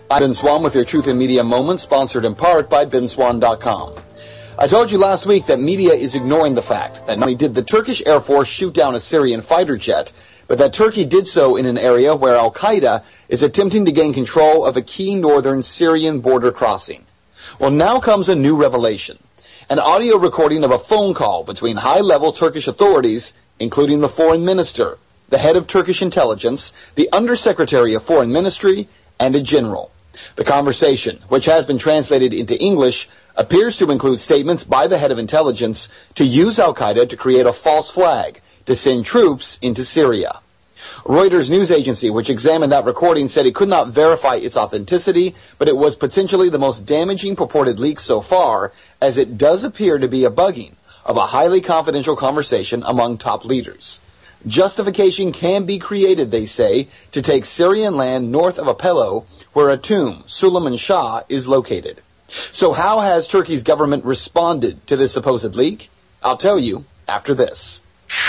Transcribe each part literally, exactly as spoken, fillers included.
I'm Ben Swan with your Truth in Media Moment, sponsored in part by Ben Swan dot com. I told you last week that media is ignoring the fact that not only did the Turkish Air Force shoot down a Syrian fighter jet, but that Turkey did so in an area where Al-Qaeda is attempting to gain control of a key northern Syrian border crossing. Well, now comes a new revelation. An audio recording of a phone call between high-level Turkish authorities, including the foreign minister, the head of Turkish intelligence, the undersecretary of foreign ministry, and a general. The conversation, which has been translated into English, appears to include statements by the head of intelligence to use Al-Qaeda to create a false flag to send troops into Syria. Reuters news agency, which examined that recording, said it could not verify its authenticity, but it was potentially the most damaging purported leak so far, as it does appear to be a bugging of a highly confidential conversation among top leaders. Justification can be created, they say, to take Syrian land north of Aleppo, where a tomb, Suleiman Shah, is located. So how has Turkey's government responded to this supposed leak? I'll tell you after this.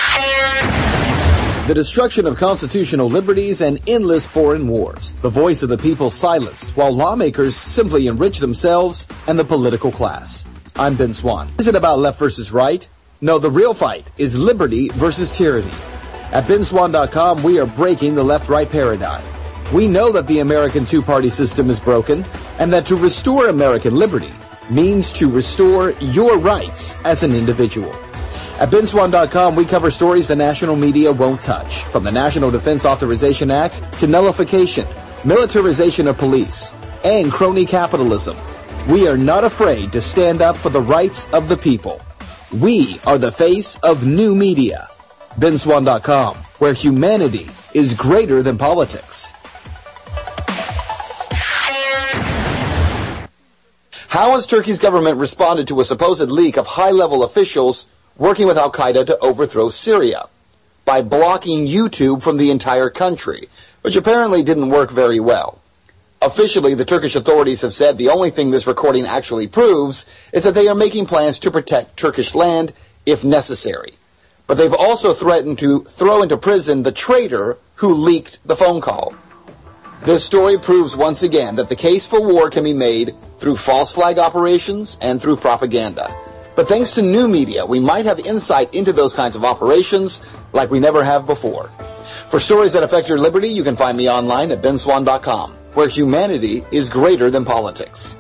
The destruction of constitutional liberties and endless foreign wars. The voice of the people silenced, while lawmakers simply enrich themselves and the political class. I'm Ben Swan. Is it about left versus right? No, the real fight is liberty versus tyranny. At Ben Swan dot com, we are breaking the left-right paradigm. We know that the American two-party system is broken, and that to restore American liberty means to restore your rights as an individual. At Ben Swan dot com, we cover stories the national media won't touch, from the National Defense Authorization Act to nullification, militarization of police, and crony capitalism. We are not afraid to stand up for the rights of the people. We are the face of new media. Ben Swan dot com, where humanity is greater than politics. How has Turkey's government responded to a supposed leak of high-level officials working with Al-Qaeda to overthrow Syria? By blocking YouTube from the entire country, which apparently didn't work very well. Officially, the Turkish authorities have said the only thing this recording actually proves is that they are making plans to protect Turkish land if necessary. But they've also threatened to throw into prison the traitor who leaked the phone call. This story proves once again that the case for war can be made through false flag operations and through propaganda. But thanks to new media, we might have insight into those kinds of operations like we never have before. For stories that affect your liberty, you can find me online at Ben Swan dot com, where humanity is greater than politics.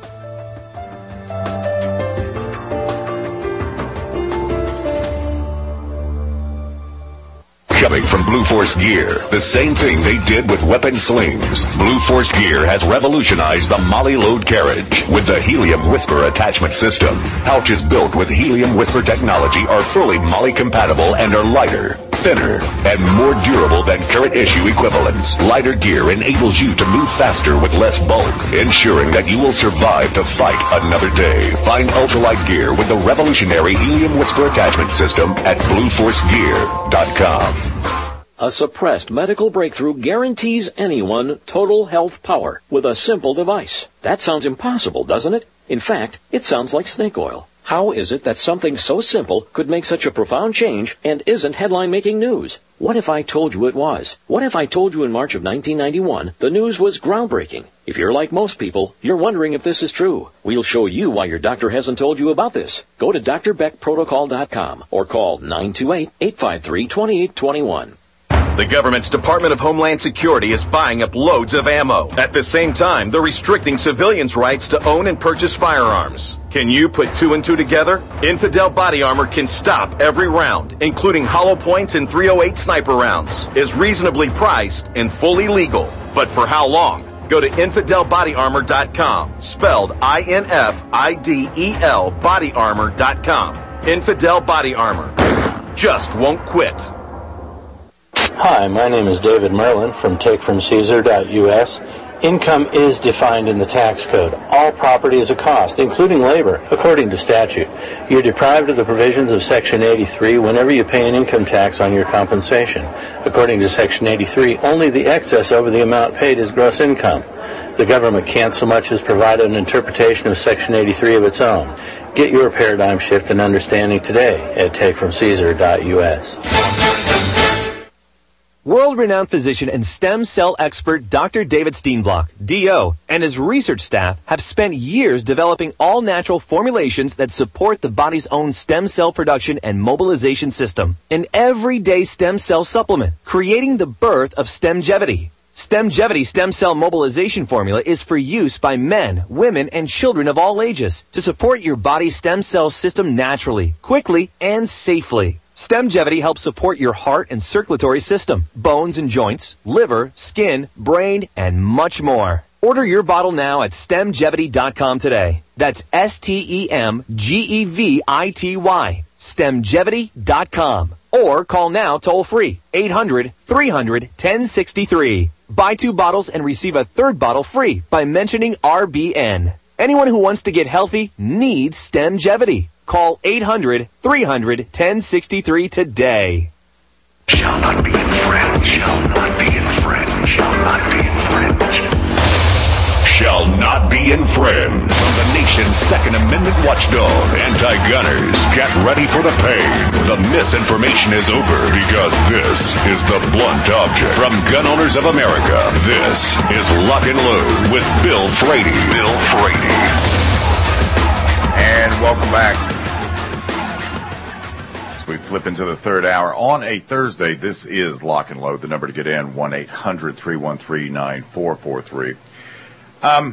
Coming from Blue Force Gear, the same thing they did with weapon slings. Blue Force Gear has revolutionized the Molly load carriage with the Helium Whisper attachment system. Pouches built with Helium Whisper technology are fully Molly compatible and are lighter, thinner, and more durable than current issue equivalents. Lighter gear enables you to move faster with less bulk, ensuring that you will survive to fight another day. Find ultralight gear with the revolutionary Helium Whisper attachment system at Blue Force Gear dot com. A suppressed medical breakthrough guarantees anyone total health power with a simple device. That sounds impossible, doesn't it? In fact, it sounds like snake oil. How is it that something so simple could make such a profound change and isn't headline-making news? What if I told you it was? What if I told you in March of nineteen ninety-one the news was groundbreaking? If you're like most people, you're wondering if this is true. We'll show you why your doctor hasn't told you about this. Go to D R Beck Protocol dot com or call nine two eight, eight five three, two eight two one. The government's Department of Homeland Security is buying up loads of ammo. At the same time, they're restricting civilians' rights to own and purchase firearms. Can you put two and two together? Infidel Body Armor can stop every round, including hollow points and three oh eight sniper rounds, is reasonably priced and fully legal. But for how long? Go to Infidel Body Armor dot com, spelled I N F I D E L Body Armor dot com. Infidel Body Armor. Just won't quit. Hi, my name is David Merlin from Take From Caesar dot U S. Income is defined in the tax code. All property is a cost, including labor, according to statute. You're deprived of the provisions of Section eighty-three whenever you pay an income tax on your compensation. According to Section eighty-three, only the excess over the amount paid is gross income. The government can't so much as provide an interpretation of Section eighty-three of its own. Get your paradigm shift and understanding today at Take From Caesar dot U S. World-renowned physician and stem cell expert Doctor David Steenblock, D O, and his research staff have spent years developing all-natural formulations that support the body's own stem cell production and mobilization system. An everyday stem cell supplement, creating the birth of Stemgevity. Stemgevity stem cell mobilization formula is for use by men, women, and children of all ages to support your body's stem cell system naturally, quickly, and safely. Stemgevity helps support your heart and circulatory system, bones and joints, liver, skin, brain, and much more. Order your bottle now at stemgevity dot com today. That's S T E M G E V I T Y. stemgevity dot com. Or call now toll free, eight hundred, three hundred, ten sixty-three. Buy two bottles and receive a third bottle free by mentioning R B N. Anyone who wants to get healthy needs Stemgevity. Call eight hundred, three hundred, ten sixty-three today. Shall not be infringed. Shall not be infringed. Shall not be infringed. Shall not be infringed. From the nation's Second Amendment watchdog, anti-gunners, get ready for the pain. The misinformation is over because this is the blunt object. From Gun Owners of America, this is Lock and Load with Bill Frady. Bill Frady. And welcome back. As we flip into the third hour on a Thursday, this is Lock and Load. The number to get in, one eight hundred, three one three, nine four four three. Um,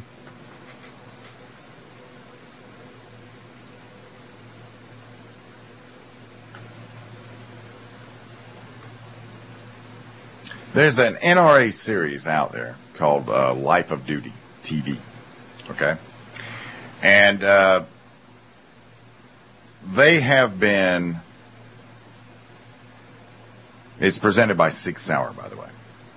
there's an N R A series out there called uh, Life of Duty T V, okay? And uh, they have been, it's presented by Sig Sauer, by the way.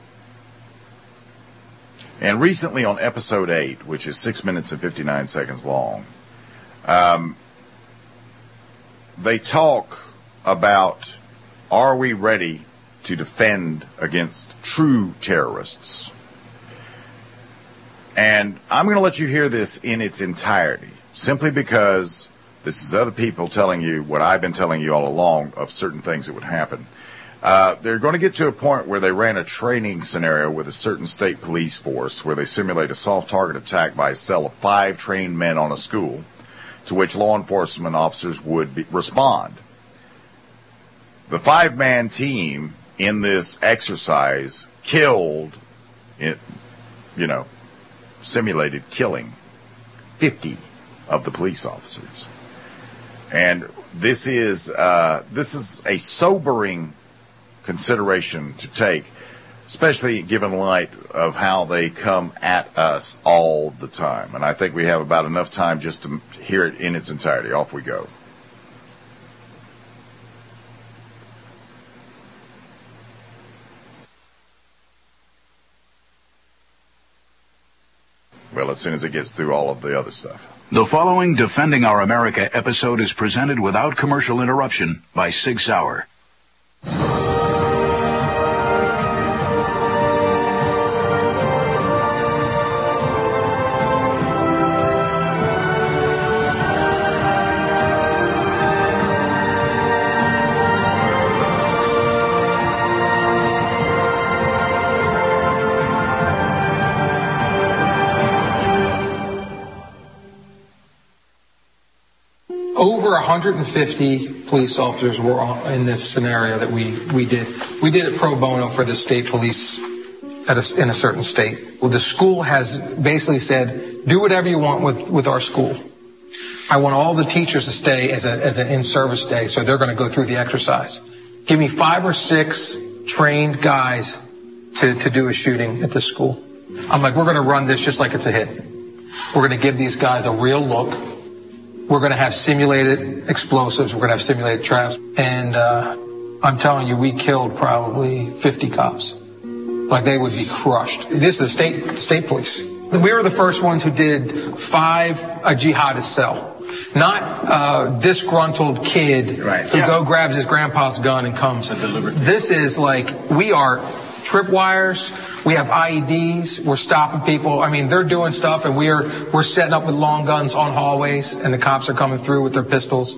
And recently on episode eight, which is six minutes and fifty-nine seconds long, um, they talk about, are we ready to defend against true terrorists? And I'm going to let you hear this in its entirety, simply because this is other people telling you what I've been telling you all along of certain things that would happen. Uh, they're going to get to a point where they ran a training scenario with a certain state police force where they simulate a soft target attack by a cell of five trained men on a school, to which law enforcement officers would be, respond. The five-man team in this exercise killed, it, you know, simulated killing fifty of the police officers. And this is uh, this is a sobering consideration to take, especially given light of how they come at us all the time. And I think we have about enough time just to hear it in its entirety. Off we go. Well, as soon as it gets through all of the other stuff. The following Defending Our America episode is presented without commercial interruption by Sig Sauer. Over one hundred fifty police officers were in this scenario that we, we did. We did it pro bono for the state police at a, in a certain state. Well, the school has basically said, do whatever you want with, with our school. I want all the teachers to stay as, a, as an in-service day, so they're going to go through the exercise. Give me five or six trained guys to, to do a shooting at the school. I'm like, we're going to run this just like it's a hit. We're going to give these guys a real look. We're going to have simulated explosives. We're going to have simulated traps. And uh, I'm telling you, we killed probably fifty cops. Like, they would be crushed. This is the state, state police. We were the first ones who did five a jihadist cell. Not a disgruntled kid right. who yeah. go grabs his grandpa's gun and comes. This is like, we are tripwires. We have I E Ds. We're stopping people. I mean, they're doing stuff, and we're we're setting up with long guns on hallways, and the cops are coming through with their pistols.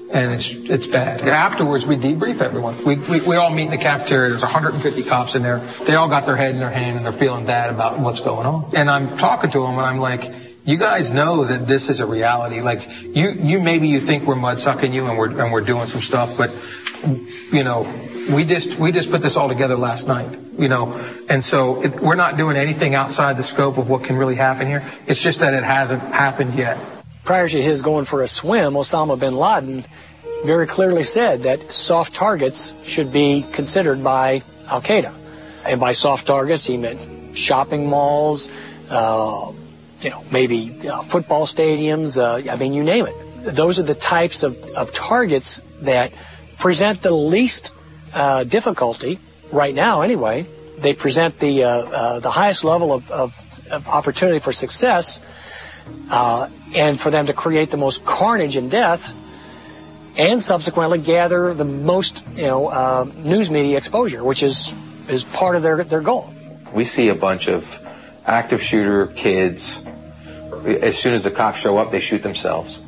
And it's it's bad. Afterwards, we debrief everyone. We, we we all meet in the cafeteria. There's one hundred fifty cops in there. They all got their head in their hand and they're feeling bad about what's going on. And I'm talking to them and I'm like, you guys know that this is a reality. Like you you maybe you think we're mudsucking you and we're and we're doing some stuff, but you know we just we just put this all together last night. You know, and so it, we're not doing anything outside the scope of what can really happen here. It's just that it hasn't happened yet. Prior to his going for a swim, Osama bin Laden very clearly said that soft targets should be considered by Al-Qaeda. And by soft targets, he meant shopping malls, uh, you know, maybe uh, football stadiums, uh, I mean, you name it. Those are the types of, of targets that present the least uh, difficulty right now anyway. They present the, uh, uh, the highest level of, of, of opportunity for success. Uh, and for them to create the most carnage and death and subsequently gather the most, you know, uh, news media exposure, which is, is part of their, their goal. We see a bunch of active shooter kids. As soon as the cops show up, they shoot themselves.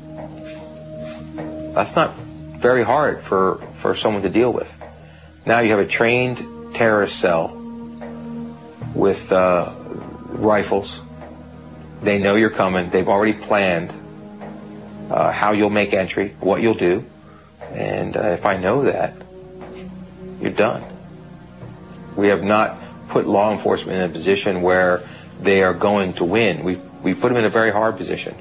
That's not very hard for, for someone to deal with. Now you have a trained terrorist cell with uh, rifles. They know you're coming. They've already planned uh, how you'll make entry, what you'll do. And uh, if I know that, you're done. We have not put law enforcement in a position where they are going to win. We've, we put them in a very hard position.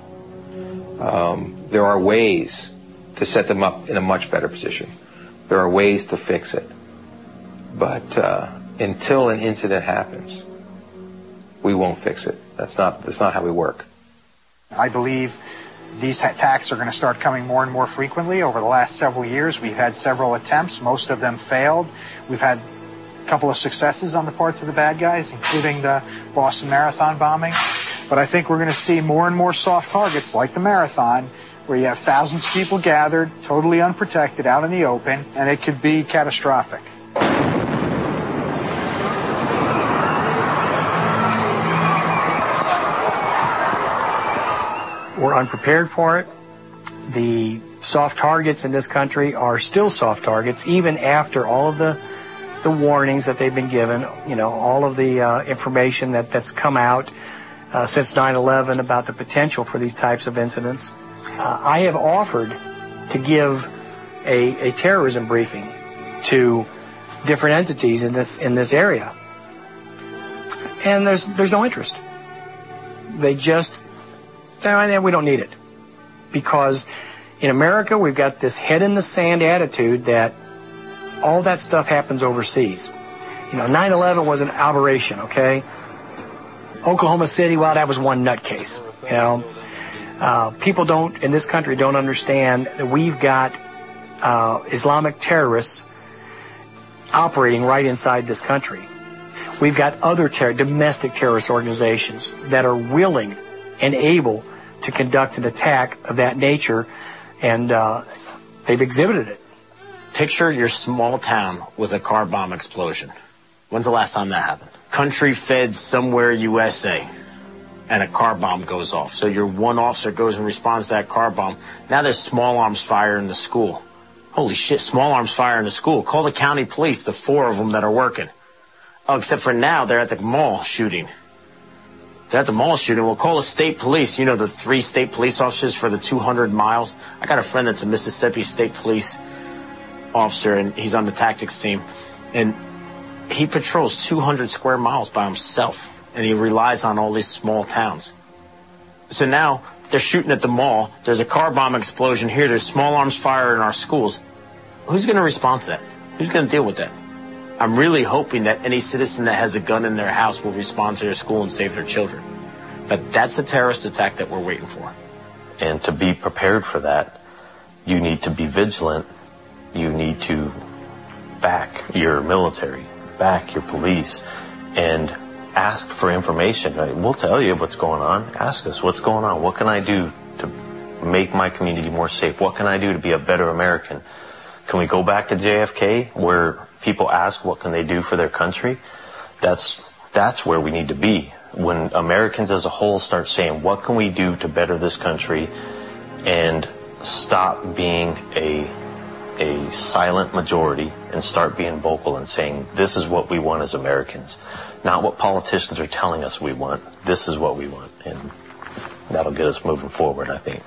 Um, there are ways to set them up in a much better position. There are ways to fix it. But uh, until an incident happens, we won't fix it. That's not, that's not how we work. I believe these attacks are going to start coming more and more frequently. Over the last several years, we've had several attempts. Most of them failed. We've had a couple of successes on the parts of the bad guys, including the Boston Marathon bombing. But I think we're going to see more and more soft targets like the Marathon, where you have thousands of people gathered, totally unprotected, out in the open, and it could be catastrophic. We're unprepared for it. The soft targets in this country are still soft targets, even after all of the the warnings that they've been given, you know, all of the uh, information that, that's come out uh, since nine eleven about the potential for these types of incidents. Uh, I have offered to give a, a terrorism briefing to different entities in this in this area, and there's there's no interest. They just we don't need it, because in America we've got this head in the sand attitude that all that stuff happens overseas. You know, nine eleven was an aberration, okay? Oklahoma City, well, that was one nutcase. You know, uh, people don't in this country don't understand that we've got uh, Islamic terrorists operating right inside this country. We've got other ter- domestic terrorist organizations that are willing and able to conduct an attack of that nature, and uh, they've exhibited it. Picture your small town with a car bomb explosion. When's the last time that happened? Country fed somewhere U S A, and a car bomb goes off. So your one officer goes and responds to that car bomb. Now there's small arms fire in the school. Holy shit, small arms fire in the school. Call the county police, the four of them that are working. Oh, except for now, they're at the mall shooting. They're at the mall shooting. We'll call the state police. You know, the three state police officers for the two hundred miles. I got a friend that's a Mississippi State Police officer, and he's on the tactics team. And he patrols two hundred square miles by himself, and he relies on all these small towns. So now they're shooting at the mall. There's a car bomb explosion here. There's small arms fire in our schools. Who's going to respond to that? Who's going to deal with that? I'm really hoping that any citizen that has a gun in their house will respond to their school and save their children. But that's the terrorist attack that we're waiting for. And to be prepared for that, you need to be vigilant. You need to back your military, back your police, and ask for information. We'll tell you what's going on. Ask us what's going on. What can I do to make my community more safe? What can I do to be a better American? Can we go back to J F K where people ask what can they do for their country? That's that's where we need to be. When Americans as a whole start saying, what can we do to better this country? And stop being a a silent majority and start being vocal and saying, this is what we want as Americans. Not what politicians are telling us we want. This is what we want. And that'll get us moving forward, I think.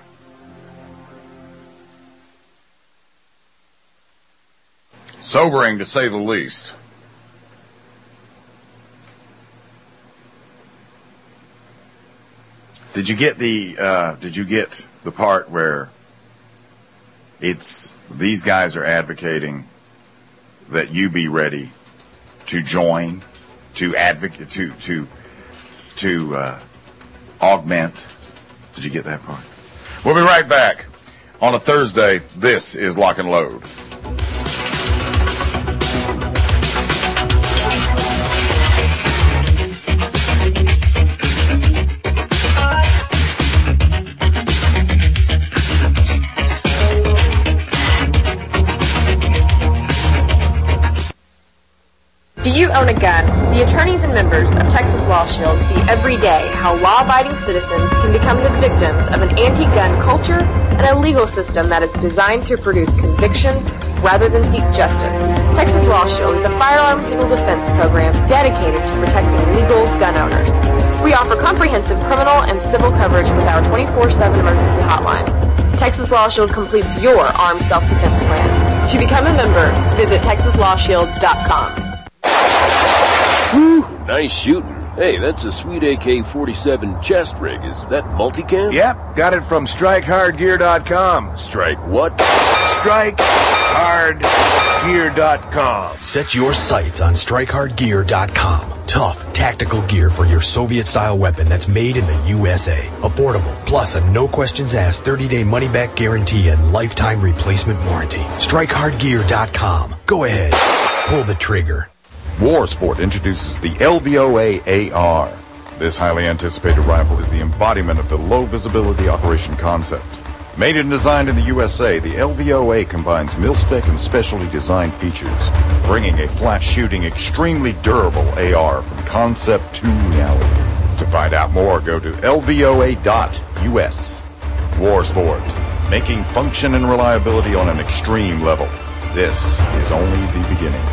Sobering, to say the least. Did you get the uh, Did you get the part where it's these guys are advocating that you be ready to join, to advocate, to to to uh, augment? Did you get that part? We'll be right back on a Thursday. This is Lock and Load. Do you own a gun? The attorneys and members of Texas Law Shield see every day how law-abiding citizens can become the victims of an anti-gun culture and a legal system that is designed to produce convictions rather than seek justice. Texas Law Shield is a firearms legal defense program dedicated to protecting legal gun owners. We offer comprehensive criminal and civil coverage with our twenty-four seven emergency hotline. Texas Law Shield completes your armed self-defense plan. To become a member, visit texas law shield dot com. Whew, nice shooting. Hey, that's a sweet A K forty-seven chest rig. Is that multicam? Yep, got it from strike hard gear dot com. Strike what? strike hard gear dot com. Set your sights on strike hard gear dot com. Tough, tactical gear for your Soviet-style weapon that's made in the U S A. Affordable, plus a no-questions-asked thirty-day money-back guarantee and lifetime replacement warranty. strike hard gear dot com. Go ahead. Pull the trigger. War Sport introduces the L V O A A R. This highly anticipated rifle is the embodiment of the low-visibility operation concept. Made and designed in the U S A, the L V O A combines mil-spec and specialty design features, bringing a flat-shooting, extremely durable A R from concept to reality. To find out more, go to L V O A dot U S. War Sport, making function and reliability on an extreme level. This is only the beginning.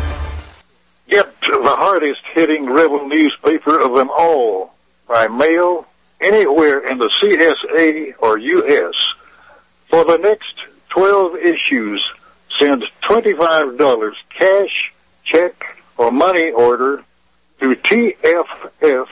Get the hardest-hitting rebel newspaper of them all by mail anywhere in the C S A or U S For the next twelve issues, send twenty-five dollars cash, check, or money order to T F F,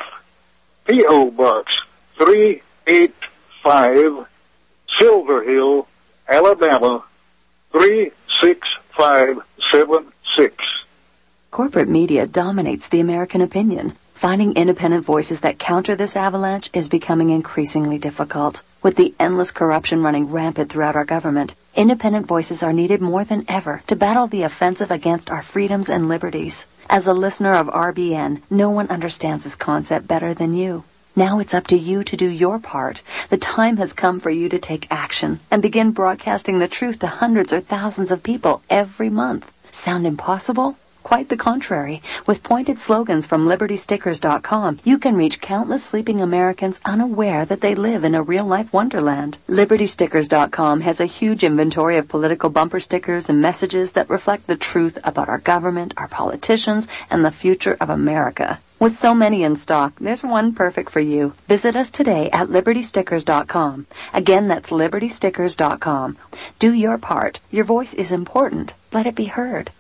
P O Box three eighty-five, Silver Hill, Alabama three six five seven six. Corporate media dominates the American opinion. Finding independent voices that counter this avalanche is becoming increasingly difficult. With the endless corruption running rampant throughout our government, independent voices are needed more than ever to battle the offensive against our freedoms and liberties. As a listener of R B N, no one understands this concept better than you. Now it's up to you to do your part. The time has come for you to take action and begin broadcasting the truth to hundreds or thousands of people every month. Sound impossible? Quite the contrary. With pointed slogans from liberty stickers dot com, you can reach countless sleeping Americans unaware that they live in a real-life wonderland. liberty stickers dot com has a huge inventory of political bumper stickers and messages that reflect the truth about our government, our politicians, and the future of America. With so many in stock, there's one perfect for you. Visit us today at liberty stickers dot com. Again, that's liberty stickers dot com. Do your part. Your voice is important. Let it be heard.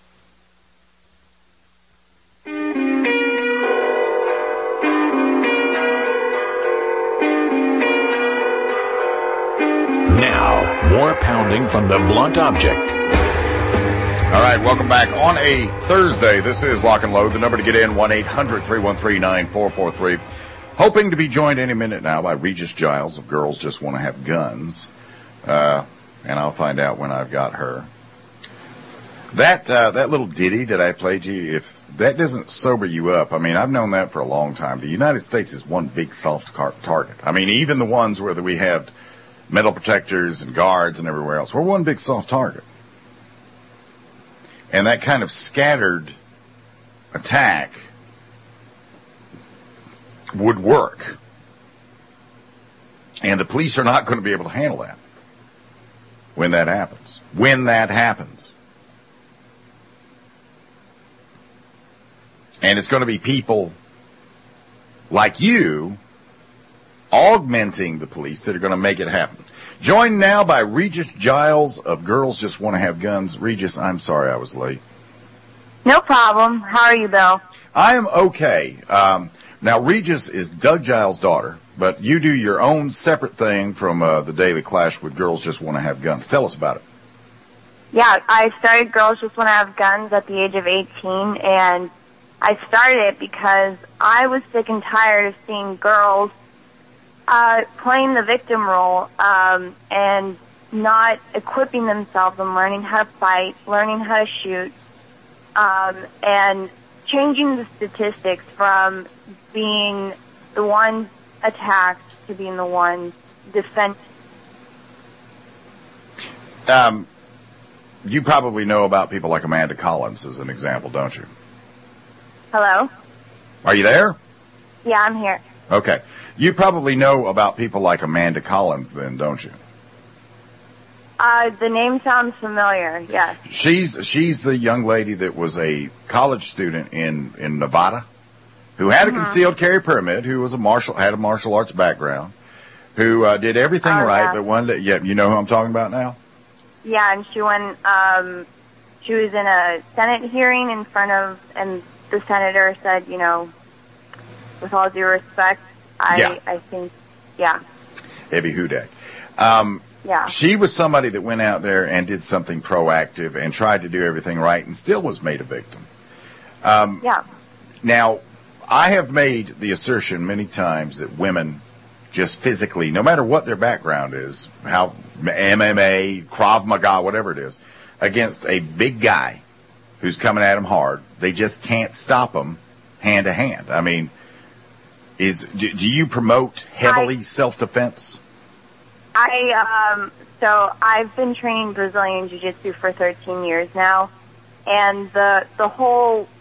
Now, more pounding from the blunt object. All right, welcome back on a Thursday. This is Lock and Load. The number to get in, one eight hundred three one three nine four four three. Hoping to be joined any minute now by Regis Giles of Girls Just Want to Have Guns. Uh, and I'll find out when I've got her. That uh, that little ditty that I played you, if that doesn't sober you up, I mean, I've known that for a long time. The United States is one big soft car- target. I mean, even the ones where we have metal protectors and guards and everywhere else, we're one big soft target. And that kind of scattered attack would work. And the police are not going to be able to handle that. when that happens. When that happens. And it's going to be people like you augmenting the police that are going to make it happen. Joined now by Regis Giles of Girls Just Want to Have Guns. Regis, I'm sorry I was late. No problem. How are you, Bill? I am okay. Um, now, Regis is Doug Giles' daughter, but you do your own separate thing from uh, the Daily Clash with Girls Just Want to Have Guns. Tell us about it. Yeah, I started Girls Just Want to Have Guns at the age of eighteen, and I started it because I was sick and tired of seeing girls uh, playing the victim role um, and not equipping themselves and learning how to fight, learning how to shoot, um, and changing the statistics from being the ones attacked to being the ones defended. Um, you probably know about people like Amanda Collins as an example, don't you? Hello? Are you there? Yeah, I'm here. Okay. You probably know about people like Amanda Collins then, don't you? Uh, the name sounds familiar, yes. She's she's the young lady that was a college student in, in Nevada who had a Uh-huh. concealed carry permit, who was a martial had a martial arts background, who uh, did everything Oh, right, yeah. but one day, yeah, you know who I'm talking about now? Yeah, and she went, um, she was in a Senate hearing in front of, and the senator said, you know, with all due respect, I, Yeah. I think, yeah, Evie Hudak. Um, yeah. She was somebody that went out there and did something proactive and tried to do everything right and still was made a victim. Um, yeah. Now, I have made the assertion many times that women just physically, no matter what their background is, how M M A, Krav Maga, whatever it is, against a big guy who's coming at them hard, they just can't stop them hand to hand. I mean, is do, do you promote heavily I, self-defense? I, um, so I've been training Brazilian Jiu-Jitsu for thirteen years now, and the, the whole,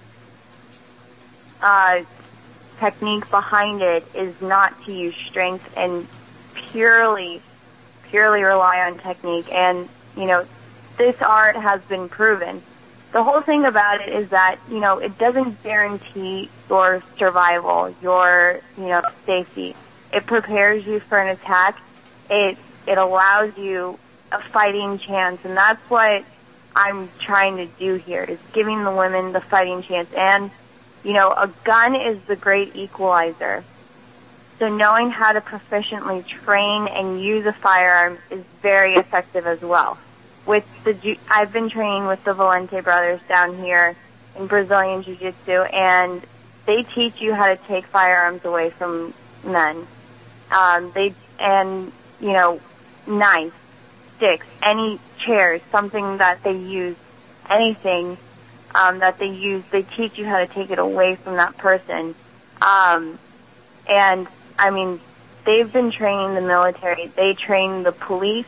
uh, technique behind it is not to use strength and purely, purely rely on technique. And, you know, this art has been proven. The whole thing about it is that, you know, it doesn't guarantee your survival, your, you know, safety. It prepares you for an attack. It, it allows you a fighting chance. And that's what I'm trying to do here, is giving the women the fighting chance. And, you know, a gun is the great equalizer. So knowing how to proficiently train and use a firearm is very effective as well. With the, I've been training with the Valente brothers down here in Brazilian Jiu-Jitsu, and they teach you how to take firearms away from men. Um, they and you know, knives, sticks, any chairs, something that they use, anything um, that they use, they teach you how to take it away from that person. Um, and I mean, they've been training the military. They train the police.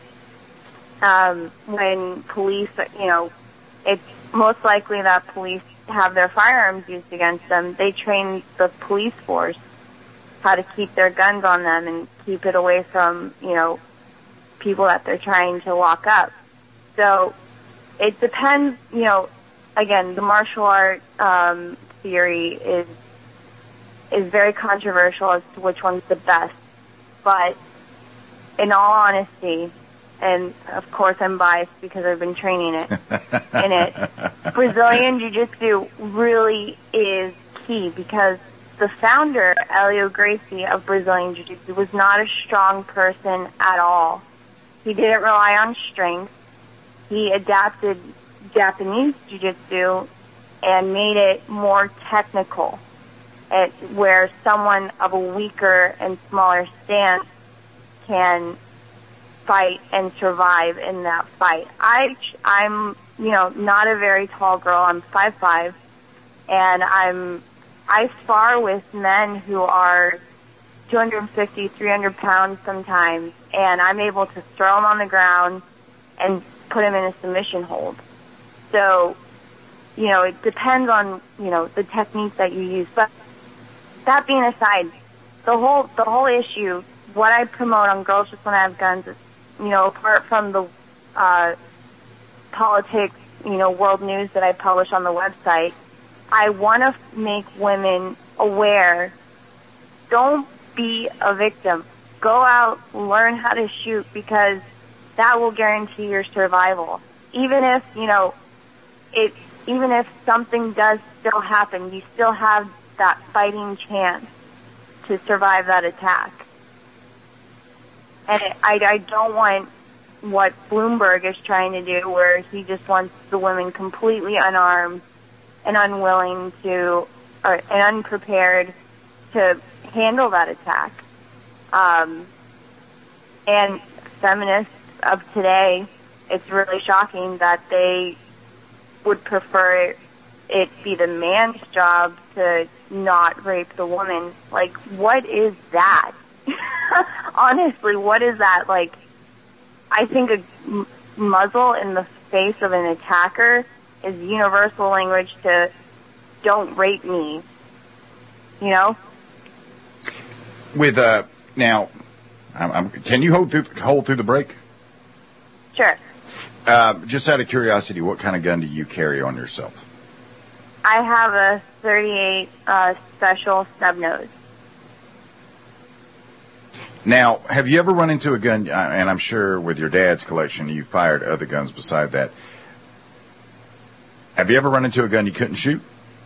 Um, when police, you know, it's most likely that police have their firearms used against them. They train the police force how to keep their guns on them and keep it away from, you know, people that they're trying to lock up. So it depends, you know, again, the martial art um, theory is is very controversial as to which one's the best. But in all honesty, and of course I'm biased because I've been training it in it, Brazilian Jiu-Jitsu really is key, because the founder, Helio Gracie, of Brazilian Jiu-Jitsu was not a strong person at all. He didn't rely on strength. He adapted Japanese Jiu-Jitsu and made it more technical, at where someone of a weaker and smaller stance can fight and survive in that fight. I, I'm, you know, not a very tall girl. I'm five five, and I'm, I spar with men who are two hundred fifty, three hundred pounds sometimes, and I'm able to throw them on the ground and put them in a submission hold. So, you know, it depends on, you know, the technique that you use. But that being aside, the whole, the whole issue, what I promote on Girls Just Want to Have Guns is, you know, apart from the uh, politics, you know, world news that I publish on the website. I want to make women aware. Don't be a victim. Go out, learn how to shoot, because that will guarantee your survival. Even if, you know, it, even if something does still happen, you still have that fighting chance to survive that attack. And it, I, I don't want what Bloomberg is trying to do, where he just wants the women completely unarmed and unwilling to, or, and unprepared to handle that attack. Um, and feminists of today, it's really shocking that they would prefer it be the man's job to not rape the woman. Like, what is that? Honestly, what is that? Like, I think a m- muzzle in the face of an attacker is universal language to don't rape me. You know? With, uh, now, I'm, I'm, can you hold through, hold through the break? Sure. Uh, just out of curiosity, what kind of gun do you carry on yourself? I have a thirty-eight uh, special snub nose. Now, have you ever run into a gun, uh, and I'm sure with your dad's collection you fired other guns beside that. Have you ever run into a gun you couldn't shoot?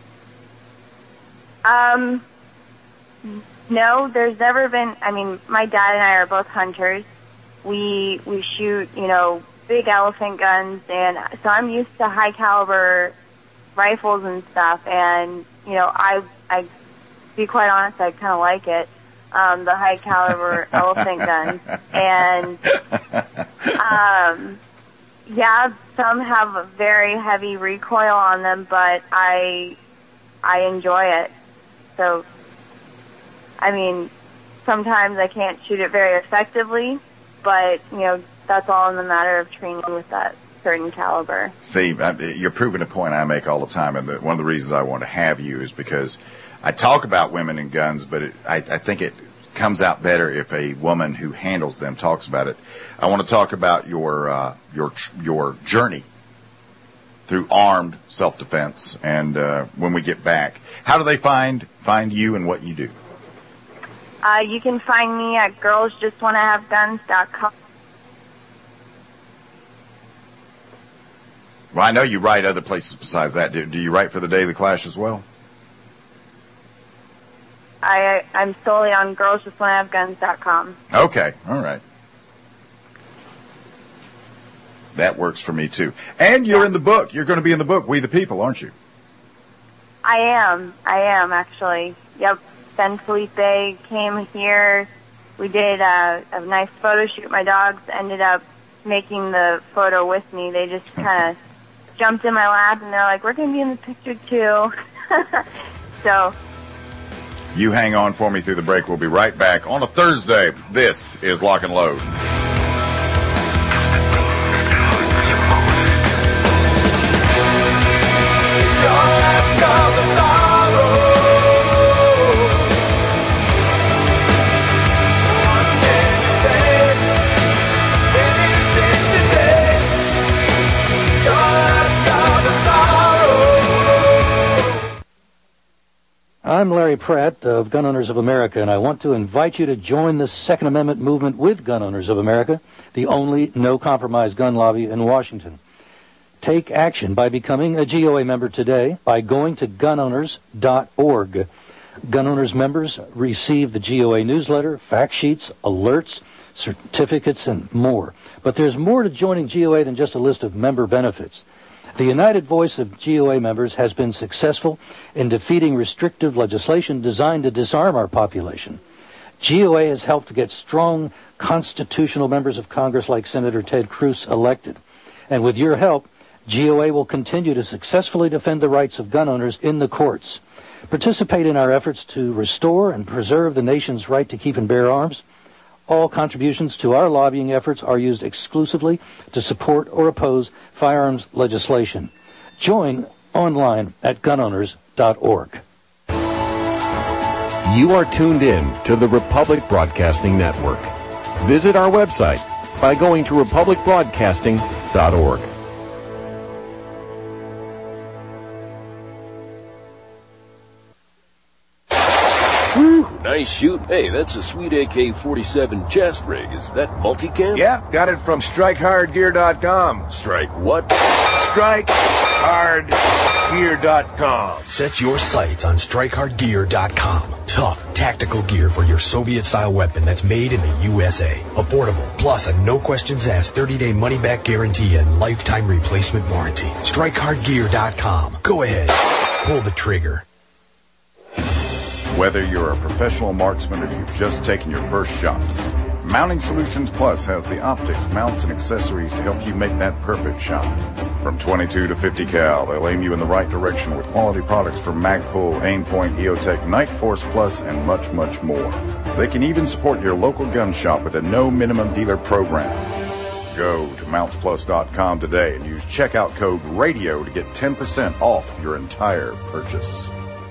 Um, no, there's never been, I mean, my dad and I are both hunters. We, we shoot, you know, big elephant guns, and so I'm used to high caliber rifles and stuff, and, you know, I, I, to be quite honest, I kind of like it, um, the high caliber elephant guns, and, um, yeah, some have a very heavy recoil on them, but I, I enjoy it. So, I mean, sometimes I can't shoot it very effectively, but, you know, that's all in the matter of training with that certain caliber. See, you're proving a point I make all the time, and the, one of the reasons I want to have you is because I talk about women and guns, but it, I, I think it comes out better if a woman who handles them talks about it. I want to talk about your uh, your your journey through armed self-defense, and uh, when we get back, how do they find find you and what you do? Uh, you can find me at girls just wanna have guns dot com. Well, I know you write other places besides that. Do, do you write for the Daily Clash as well? I, I'm solely on girls just wanna have guns dot com. Okay, all right. That works for me, too. And you're yeah. in the book. You're going to be in the book, We the People, aren't you? I am. I am, actually. Yep. Ben Felipe came here. We did a, a nice photo shoot. My dogs ended up making the photo with me. They just kind of jumped in my lap, and they're like, we're going to be in the picture, too. So. You hang on for me through the break. We'll be right back on a Thursday. This is Lock and Load. I'm Larry Pratt of Gun Owners of America, and I want to invite you to join the Second Amendment movement with Gun Owners of America, the only no-compromise gun lobby in Washington. Take action by becoming a G O A member today by going to gun owners dot org. Gun Owners members receive the G O A newsletter, fact sheets, alerts, certificates, and more. But there's more to joining G O A than just a list of member benefits. The united voice of G O A members has been successful in defeating restrictive legislation designed to disarm our population. G O A has helped to get strong constitutional members of Congress like Senator Ted Cruz elected. And with your help, G O A will continue to successfully defend the rights of gun owners in the courts. Participate in our efforts to restore and preserve the nation's right to keep and bear arms. All contributions to our lobbying efforts are used exclusively to support or oppose firearms legislation. Join online at gun owners dot org. You are tuned in to the Republic Broadcasting Network. Visit our website by going to republic broadcasting dot org. Woo, nice shoot. Hey, that's a sweet A K forty-seven chest rig. Is that multicam? Yeah, got it from strike hard gear dot com. Strike what? strike hard gear dot com. Set your sights on strike hard gear dot com. Tough, tactical gear for your Soviet-style weapon that's made in the U S A. Affordable, plus a no-questions-asked thirty-day money-back guarantee and lifetime replacement warranty. strike hard gear dot com. Go ahead. Pull the trigger. Whether you're a professional marksman or you've just taken your first shots, Mounting Solutions Plus has the optics, mounts, and accessories to help you make that perfect shot. From twenty-two to fifty cal, they'll aim you in the right direction with quality products from Magpul, Aimpoint, EOTech, Night Force Plus, and much, much more. They can even support your local gun shop with a no minimum dealer program. Go to mounts plus dot com today and use checkout code RADIO to get ten percent off your entire purchase.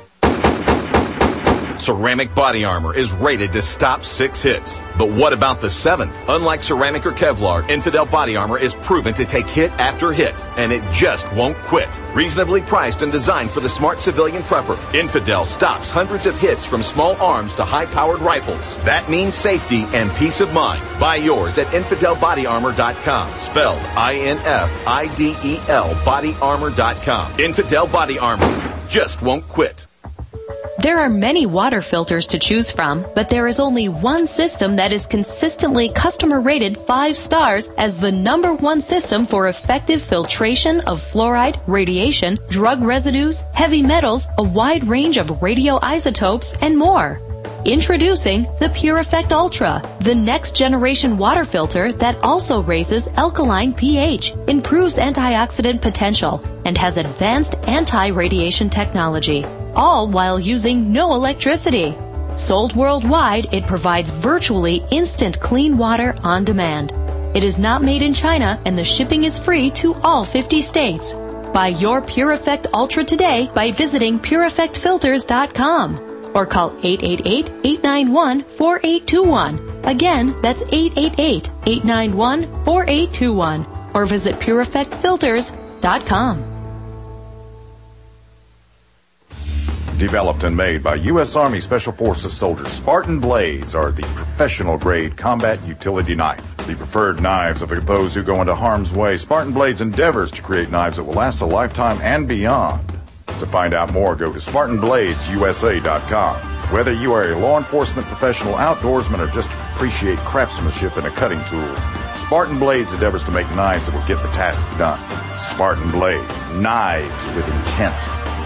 Ceramic body armor is rated to stop six hits. But what about the seventh? Unlike ceramic or Kevlar, Infidel body armor is proven to take hit after hit, and it just won't quit. Reasonably priced and designed for the smart civilian prepper, Infidel stops hundreds of hits from small arms to high-powered rifles. That means safety and peace of mind. Buy yours at infidel body armor dot com, spelled I N F I D E L body armor dot com. Infidel body armor just won't quit. There are many water filters to choose from, but there is only one system that is consistently customer rated five stars as the number one system for effective filtration of fluoride, radiation, drug residues, heavy metals, a wide range of radioisotopes, and more. Introducing the Pure Effect Ultra, the next generation water filter that also raises alkaline pH, improves antioxidant potential, and has advanced anti-radiation technology, all while using no electricity. Sold worldwide, it provides virtually instant clean water on demand. It is not made in China, and the shipping is free to all fifty states. Buy your Pure Effect Ultra today by visiting pure effect filters dot com. Or call eight eight eight, eight nine one, four eight two one. Again, that's eight eight eight, eight nine one, four eight two one. Or visit pure effect filters dot com. Developed and made by U S Army Special Forces soldiers, Spartan Blades are the professional-grade combat utility knife. The preferred knives of those who go into harm's way, Spartan Blades endeavors to create knives that will last a lifetime and beyond. To find out more, go to Spartan Blades U S A dot com. Whether you are a law enforcement professional, outdoorsman, or just appreciate craftsmanship in a cutting tool, Spartan Blades endeavors to make knives that will get the task done. Spartan Blades, knives with intent.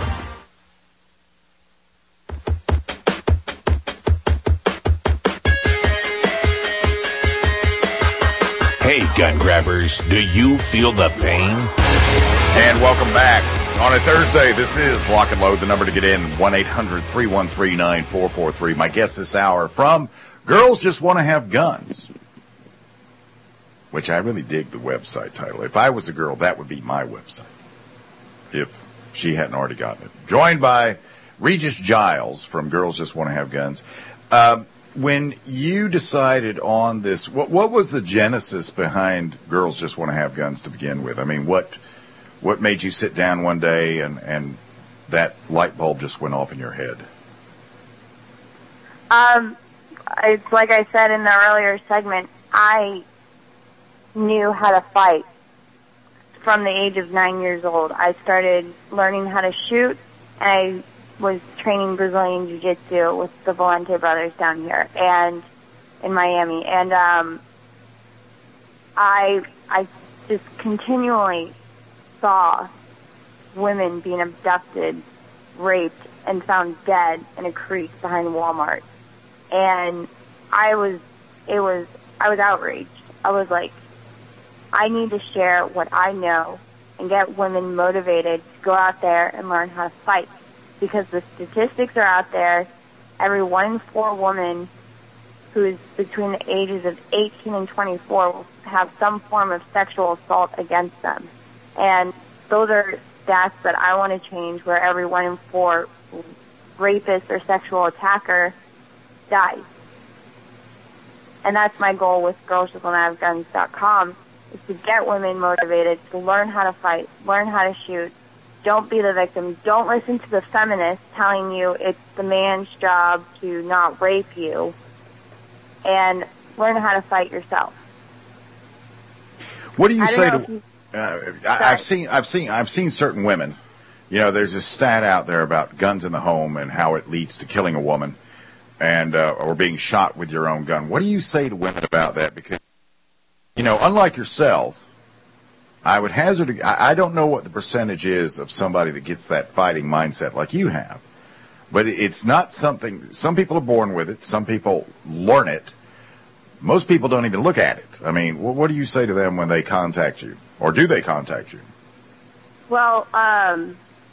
Hey, gun grabbers, do you feel the pain? And welcome back. On a Thursday, this is Lock and Load. The number to get in, one eight hundred, three one three, nine four four three. My guest this hour from Girls Just Want to Have Guns, which I really dig the website title. If I was a girl, that would be my website, if she hadn't already gotten it. Joined by Regis Giles from Girls Just Want to Have Guns. Um, when you decided on this, what, what was the genesis behind Girls Just Want to Have Guns to begin with? I mean, what... What made you sit down one day and, and that light bulb just went off in your head? Um, it's like I said in the earlier segment, I knew how to fight from the age of nine years old. I started learning how to shoot, and I was training Brazilian Jiu-Jitsu with the Valente brothers down here and in Miami. And um, I I just continually saw women being abducted, raped, and found dead in a creek behind Walmart. And I was, it was, I was outraged. I was like, I need to share what I know and get women motivated to go out there and learn how to fight. Because the statistics are out there. Every one in four women who is between the ages of eighteen and twenty-four will have some form of sexual assault against them. And those are stats that I want to change, where every one in four rapist or sexual attacker dies. And that's my goal with girls just want to have guns dot com, is to get women motivated to learn how to fight, learn how to shoot. Don't be the victim. Don't listen to the feminists telling you it's the man's job to not rape you, and learn how to fight yourself. What do you I say don't to? know Uh, I, I've seen, I've seen, I've seen certain women. You know, there's a stat out there about guns in the home and how it leads to killing a woman, and uh, or being shot with your own gun. What do you say to women about that? Because, you know, unlike yourself, I would hazard. I, I don't know what the percentage is of somebody that gets that fighting mindset like you have, but it's not something. Some people are born with it. Some people learn it. Most people don't even look at it. I mean, what, what do you say to them when they contact you? Or do they contact you? Well, um,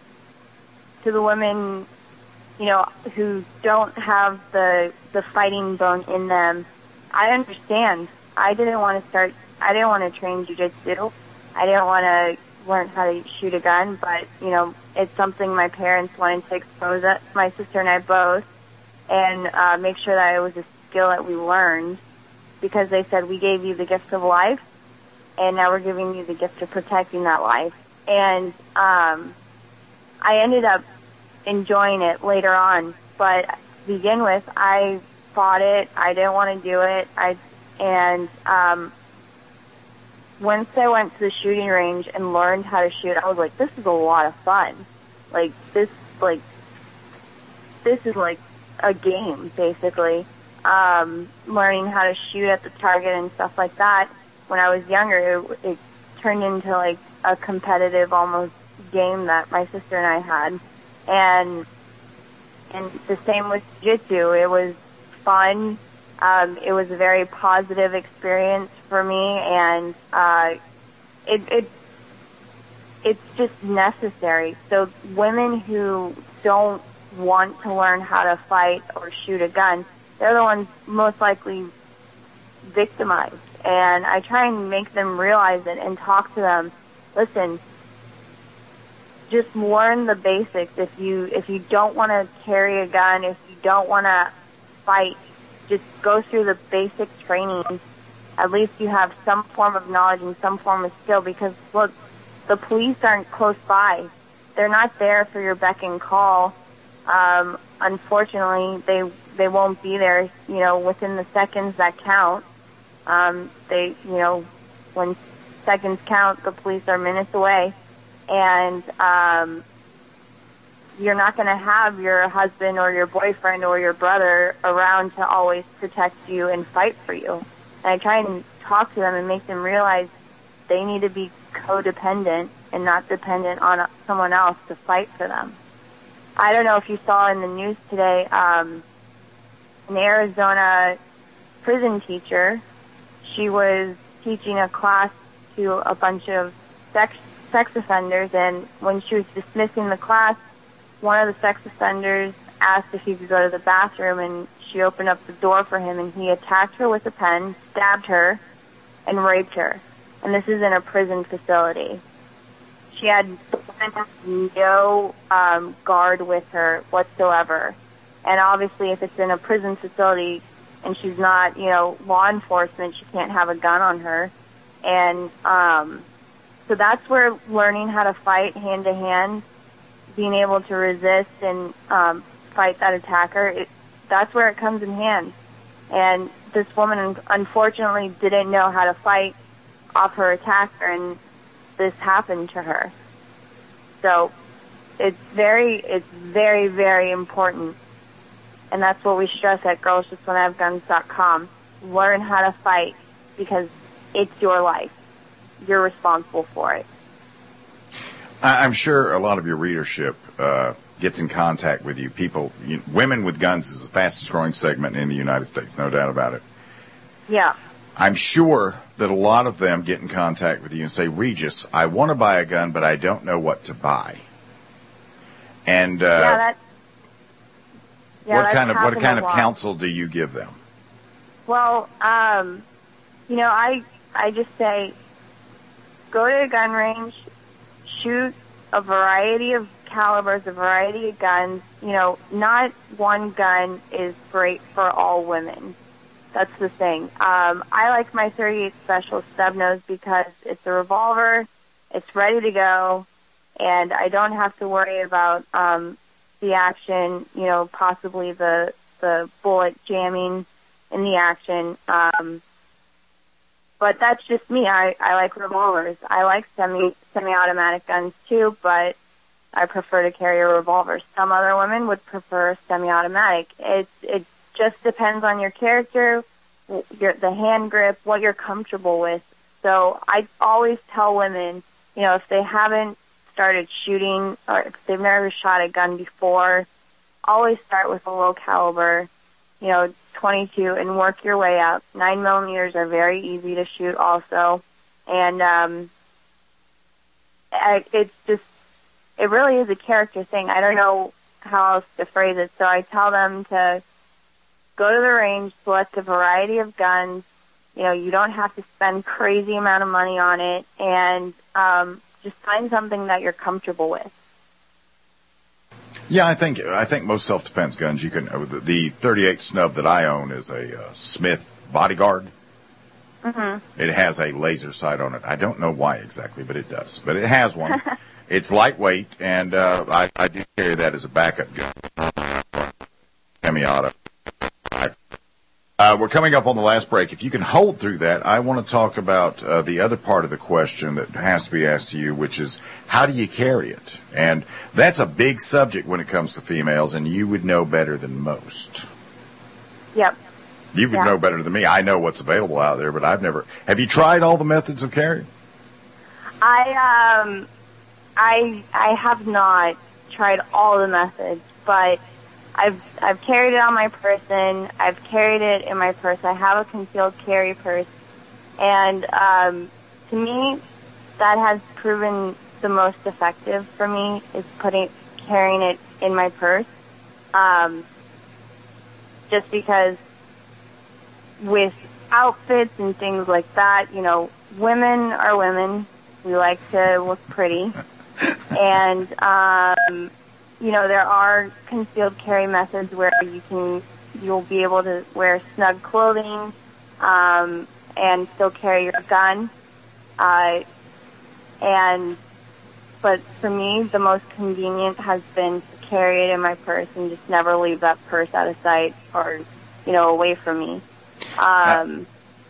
to the women, you know, who don't have the the fighting bone in them, I understand. I didn't want to start, I didn't want to train jiu-jitsu. I didn't want to learn how to shoot a gun, but, you know, it's something my parents wanted to expose us, my sister and I both, and uh, make sure that it was a skill that we learned, because they said, we gave you the gift of life, and now we're giving you the gift of protecting that life. And um, I ended up enjoying it later on, but to begin with, I fought it. I didn't want to do it. I and um, once I went to the shooting range and learned how to shoot, I was like, this is a lot of fun. Like this, like this is like a game, basically. Um, learning how to shoot at the target and stuff like that. When I was younger, it, it turned into like a competitive almost game that my sister and I had. And and the same with jiu-jitsu. It was fun. Um, it was a very positive experience for me, and uh, it, it it's just necessary. So women who don't want to learn how to fight or shoot a gun, they're the ones most likely victimized. And I try and make them realize it and talk to them. Listen, just learn the basics. If you if you don't want to carry a gun, if you don't want to fight, just go through the basic training. At least you have some form of knowledge and some form of skill, because, look, the police aren't close by. They're not there for your beck and call. Um, unfortunately, they they won't be there, you know, within the seconds that count. Um, they, you know, when seconds count, the police are minutes away. And um, you're not going to have your husband or your boyfriend or your brother around to always protect you and fight for you. And I try and talk to them and make them realize they need to be codependent and not dependent on someone else to fight for them. I don't know if you saw in the news today, um, an Arizona prison teacher, she was teaching a class to a bunch of sex, sex offenders, and when she was dismissing the class, one of the sex offenders asked if he could go to the bathroom, and she opened up the door for him, and he attacked her with a pen, stabbed her, and raped her. And this is in a prison facility. She had no um, guard with her whatsoever. And obviously, if it's in a prison facility and she's not, you know, law enforcement, she can't have a gun on her. And um, so that's where learning how to fight hand to hand, being able to resist and um, fight that attacker, it, that's where it comes in hand. And this woman, unfortunately, didn't know how to fight off her attacker, and this happened to her. So it's very, it's very, very important. And that's what we stress at girls just wanna have guns dot com. Learn how to fight, because it's your life. You're responsible for it. I'm sure a lot of your readership uh, gets in contact with you. People, you, women with guns is the fastest growing segment in the United States, no doubt about it. Yeah. I'm sure that a lot of them get in contact with you and say, Regis, I want to buy a gun, but I don't know what to buy. And uh, yeah, that, yeah, what kind of what kind of lot. counsel do you give them? Well, um, you know, I I just say, go to a gun range, shoot a variety of calibers, a variety of guns. You know, not one gun is great for all women. That's the thing. Um, I like my thirty-eight Special stub nose because it's a revolver, it's ready to go, and I don't have to worry about um, the action, you know, possibly the the bullet jamming in the action. Um, but that's just me. I, I like revolvers. I like semi semi-automatic guns too, but I prefer to carry a revolver. Some other women would prefer semi-automatic. It it just depends on your character, your the hand grip, what you're comfortable with. So I always tell women, you know, if they haven't started shooting or if they've never shot a gun before, always start with a low caliber, you know, twenty-two, and work your way up. Nine millimeters are very easy to shoot also, and um, I, it's just, it really is a character thing. I don't know how else to phrase it, so I tell them to go to the range, select a variety of guns. You know, you don't have to spend crazy amount of money on it, and um, just find something that you're comfortable with. Yeah, I think I think most self-defense guns you can. The, the thirty-eight snub that I own is a uh, Smith Bodyguard. Mm-hmm. It has a laser sight on it. I don't know why exactly, but it does. But it has one. It's lightweight, and uh, I, I do carry that as a backup gun. Semi-auto. Uh, we're coming up on the last break. If you can hold through that, I want to talk about uh, the other part of the question that has to be asked to you, which is how do you carry it? And that's a big subject when it comes to females, and you would know better than most. Yep. You would yeah. know better than me. I know what's available out there, but I've never. Have you tried all the methods of carrying? I um, I I have not tried all the methods, but I've I've carried it on my person. I've carried it in my purse. I have a concealed carry purse, and um, to me, that has proven the most effective for me is putting carrying it in my purse. Um, just because with outfits and things like that, you know, women are women. We like to look pretty, and um, you know, there are concealed carry methods where you can, you'll be able to wear snug clothing, um, and still carry your gun. Uh, and, but for me, the most convenient has been to carry it in my purse and just never leave that purse out of sight or, you know, away from me. Um,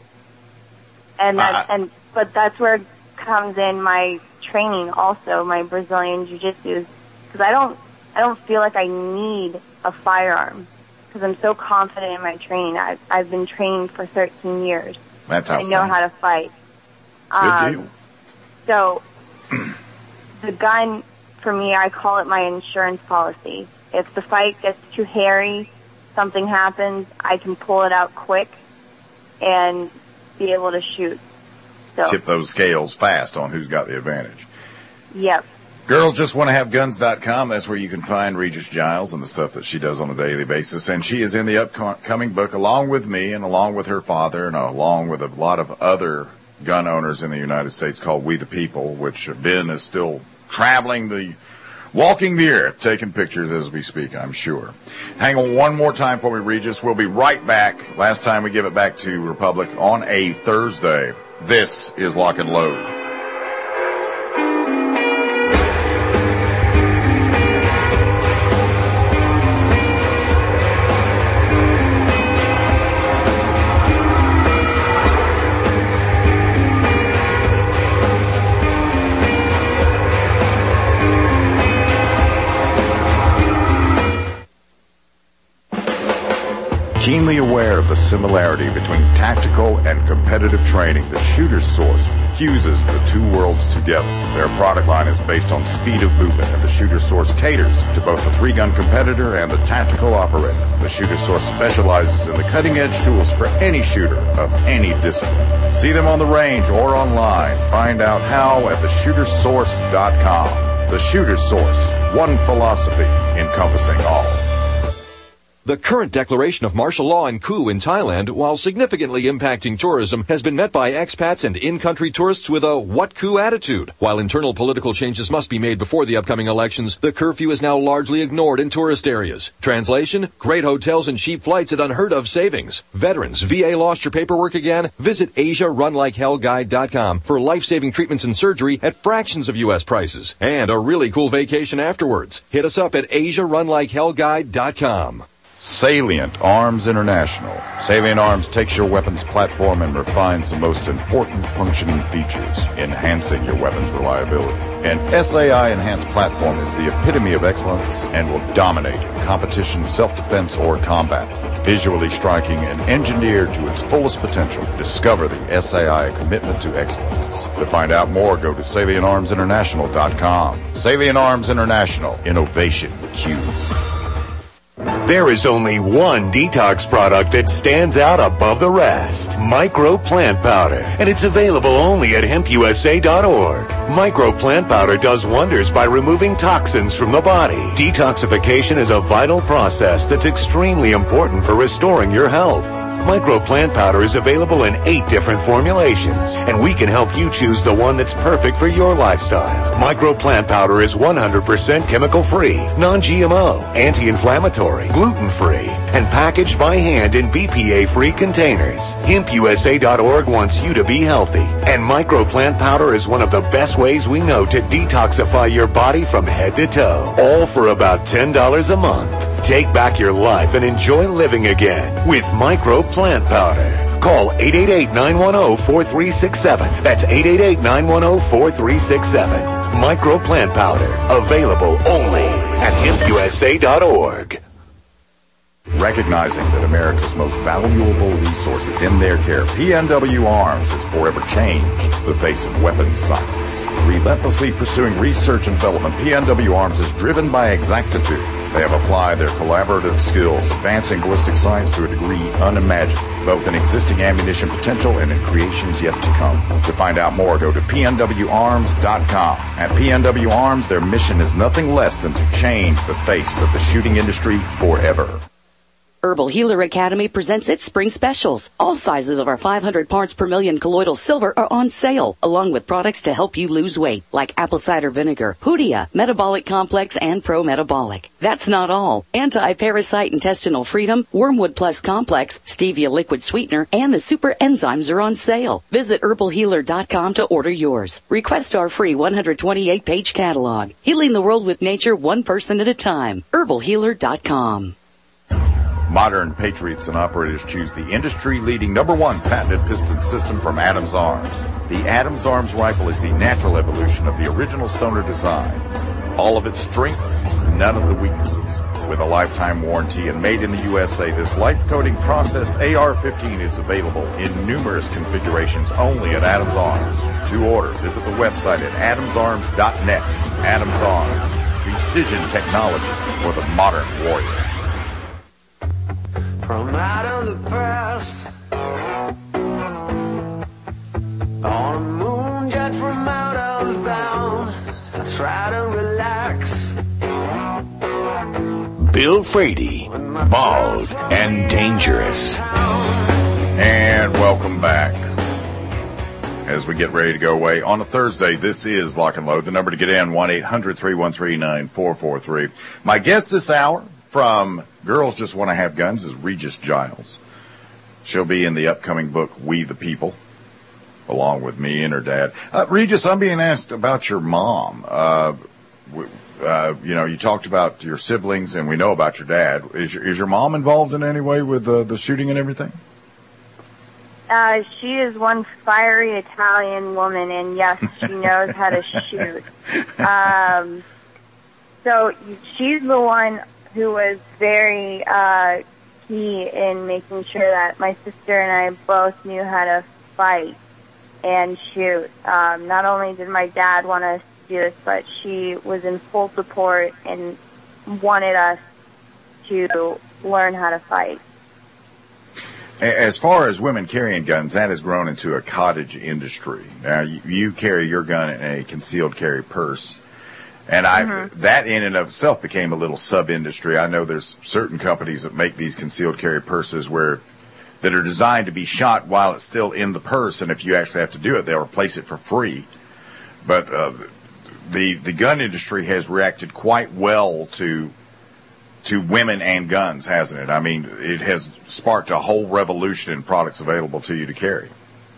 and that, and, but that's where comes in my training also, my Brazilian Jiu-Jitsu, because I don't, I don't feel like I need a firearm because I'm so confident in my training. I've, I've been training for thirteen years. That's I know how to fight. Good um, deal. So the gun, for me, I call it my insurance policy. If the fight gets too hairy, something happens, I can pull it out quick and be able to shoot. So, tip those scales fast on who's got the advantage. Yep. Girls Just Want to Have Guns dot com. That's where you can find Regis Giles and the stuff that she does on a daily basis. And she is in the upcoming book along with me and along with her father and along with a lot of other gun owners in the United States called We the People, which Ben is still traveling the, walking the earth, taking pictures as we speak, I'm sure. Hang on one more time for me, Regis. We'll be right back. Last time we give it back to Republic on a Thursday. This is Lock and Load. Keenly aware of the similarity between tactical and competitive training, the Shooter's Source fuses the two worlds together. Their product line is based on speed of movement, and the Shooter's Source caters to both the three-gun competitor and the tactical operator. The Shooter's Source specializes in the cutting-edge tools for any shooter of any discipline. See them on the range or online. Find out how at the shooters source dot com. The Shooter's Source, one philosophy encompassing all. The current declaration of martial law and coup in Thailand, while significantly impacting tourism, has been met by expats and in-country tourists with a what coup attitude. While internal political changes must be made before the upcoming elections, the curfew is now largely ignored in tourist areas. Translation, great hotels and cheap flights at unheard of savings. Veterans, V A lost your paperwork again? Visit Asia Run Like Hell Guide dot com for life-saving treatments and surgery at fractions of U S prices. And a really cool vacation afterwards. Hit us up at Asia Run Like Hell Guide dot com. Salient Arms International. Salient Arms takes your weapons platform and refines the most important functioning features, enhancing your weapon's reliability. An S A I enhanced platform is the epitome of excellence and will dominate competition, self-defense, or combat. Visually striking and engineered to its fullest potential, discover the S A I commitment to excellence. To find out more, go to Salient Arms International dot com. Salient Arms International. Innovation Q. There is only one detox product that stands out above the rest. Micro Plant Powder. And it's available only at hemp U S A dot org. Micro Plant Powder does wonders by removing toxins from the body. Detoxification is a vital process that's extremely important for restoring your health. Micro Plant Powder is available in eight different formulations, and we can help you choose the one that's perfect for your lifestyle. Micro Plant Powder is one hundred percent chemical-free, non-G M O, anti-inflammatory, gluten-free, and packaged by hand in B P A-free containers. hemp U S A dot org wants you to be healthy, and Micro Plant Powder is one of the best ways we know to detoxify your body from head to toe, all for about ten dollars a month. Take back your life and enjoy living again with Micro Plant Powder. Call eight eight eight, nine one zero, four three six seven. That's eight eight eight, nine one zero, four three six seven. Micro Plant Powder. Available only at hemp U S A dot org. Recognizing that America's most valuable resource is in their care, P N W Arms has forever changed the face of weapons science. Relentlessly pursuing research and development, P N W Arms is driven by exactitude. They have applied their collaborative skills, advancing ballistic science to a degree unimagined, both in existing ammunition potential and in creations yet to come. To find out more, go to P N W arms dot com. At P N W Arms, their mission is nothing less than to change the face of the shooting industry forever. Herbal Healer Academy presents its spring specials. All sizes of our five hundred parts per million colloidal silver are on sale, along with products to help you lose weight, like apple cider vinegar, Hoodia, Metabolic Complex, and Pro Metabolic. That's not all. Anti-Parasite Intestinal Freedom, Wormwood Plus Complex, Stevia Liquid Sweetener, and the Super Enzymes are on sale. Visit herbal healer dot com to order yours. Request our free one hundred twenty-eight page catalog. Healing the world with nature one person at a time. herbal healer dot com. Modern patriots and operators choose the industry-leading number one patented piston system from Adams Arms. The Adams Arms rifle is the natural evolution of the original Stoner design. All of its strengths, none of the weaknesses. With a lifetime warranty and made in the U S A, this life-coating processed A R fifteen is available in numerous configurations only at Adams Arms. To order, visit the website at adams arms dot net. Adams Arms, precision technology for the modern warrior. From out of the past, on a moon jet from out of bound, I try to relax. Bill Frady, bald and dangerous. And welcome back. As we get ready to go away on a Thursday, this is Lock and Load. The number to get in, one eight hundred, three one three, nine four four three. My guest this hour from Girls Just Want to Have Guns is Regis Giles. She'll be in the upcoming book, We the People, along with me and her dad. Uh, Regis, I'm being asked about your mom. Uh, uh, you know, you talked about your siblings, and we know about your dad. Is your, is your mom involved in any way with uh, the shooting and everything? Uh, she is one fiery Italian woman, and yes, she knows how to shoot. Um, so she's the one who was very uh, key in making sure that my sister and I both knew how to fight and shoot. Um, not only did my dad want us to do this, but she was in full support and wanted us to learn how to fight. As far as women carrying guns, that has grown into a cottage industry. Now, you, you carry your gun in a concealed carry purse. And I, Mhm. that in and of itself became a little sub-industry. I know there's certain companies that make these concealed carry purses where that are designed to be shot while it's still in the purse, and if you actually have to do it, they'll replace it for free. But uh, the the gun industry has reacted quite well to to women and guns, hasn't it? I mean, it has sparked a whole revolution in products available to you to carry.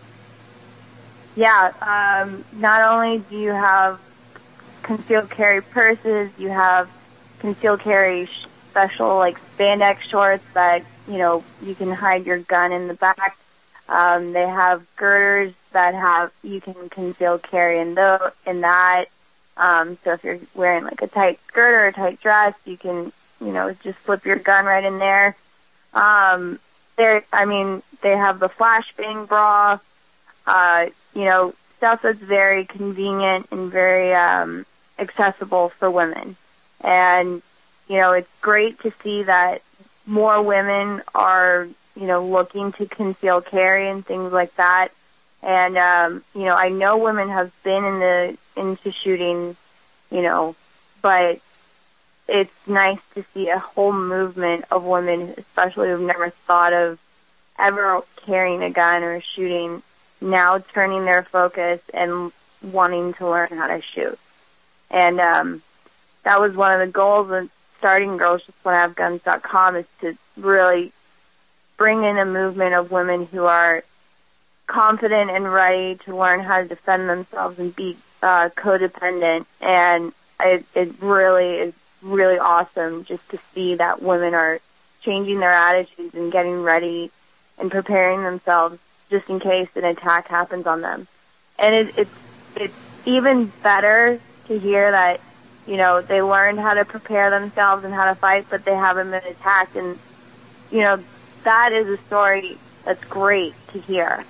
Yeah, um, not only do you have concealed carry purses, you have concealed carry sh- special like spandex shorts that, you know, you can hide your gun in the back. Um, they have girders that have, you can conceal carry in, the, in that. Um, so if you're wearing like a tight skirt or a tight dress, you can, you know, just slip your gun right in there. Um, there, I mean, they have the flashbang bra, uh, you know, stuff that's very convenient and very, um, accessible for women. And, you know, it's great to see that more women are, you know, looking to conceal carry and things like that. And, um, you know, I know women have been in the, into shooting, you know, but it's nice to see a whole movement of women, especially who've never thought of ever carrying a gun or shooting, now turning their focus and wanting to learn how to shoot. And, um, that was one of the goals of starting Girls Just Want to Have Guns dot com, is to really bring in a movement of women who are confident and ready to learn how to defend themselves and be uh, codependent. And it, it really is really awesome just to see that women are changing their attitudes and getting ready and preparing themselves just in case an attack happens on them. And it, it's it's even better to hear that, you know, they learned how to prepare themselves and how to fight, but they haven't been attacked. And, you know, that is a story that's great to hear.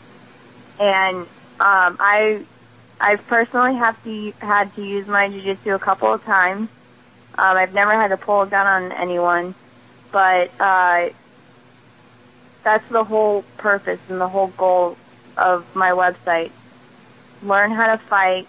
And um, I, I've personally have to had to use my jiu-jitsu a couple of times. Um, I've never had to pull a gun on anyone, but uh, that's the whole purpose and the whole goal of my website. Learn how to fight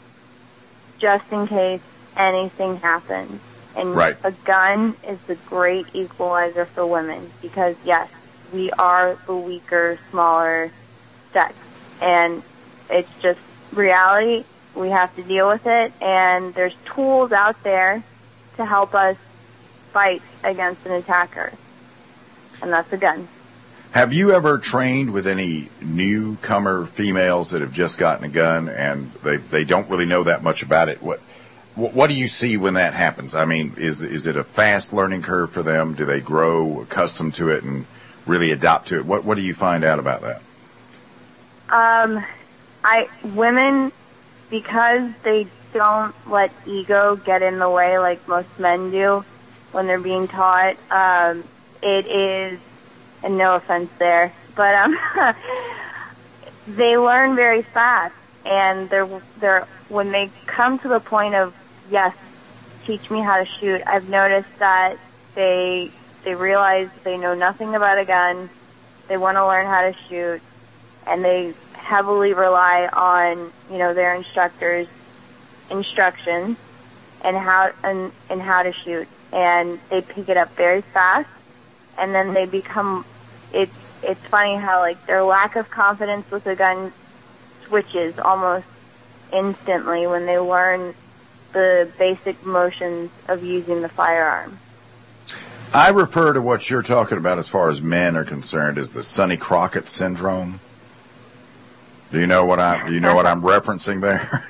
just in case anything happens. And right. A gun is the great equalizer for women because, yes, we are the weaker, smaller sex. And it's just reality. We have to deal with it. And there's tools out there to help us fight against an attacker. And that's a gun. Have you ever trained with any newcomer females that have just gotten a gun and they, they don't really know that much about it? What what do you see when that happens? I mean, is is it a fast learning curve for them? Do they grow accustomed to it and really adopt to it? What what do you find out about that? Um, I women, because they don't let ego get in the way like most men do when they're being taught. Um, it is, and no offense there, but um, they learn very fast, and they're they're when they come to the point of yes, teach me how to shoot. I've noticed that they they realize they know nothing about a gun. They want to learn how to shoot, and they heavily rely on, you know, their instructors' instructions and how and, and how to shoot. And they pick it up very fast, and then they become. It's it's funny how like their lack of confidence with a gun switches almost instantly when they learn the basic motions of using the firearm. I refer to what you're talking about as far as men are concerned as the Sonny Crockett syndrome. Do you know what I do you know what I'm referencing there?